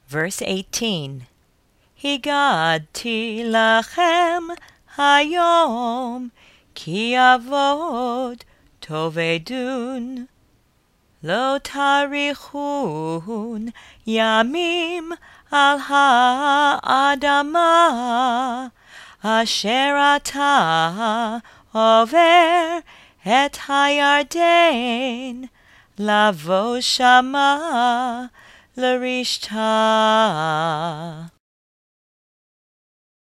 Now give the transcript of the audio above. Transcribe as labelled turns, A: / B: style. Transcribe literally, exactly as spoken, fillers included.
A: Verse eighteen. הגדתי לכם היום, כי אבות תאבדון. לא תאריכון ימים על האדמה, אשר אתה עובר את הירדן, לבוא שמה לרשתה.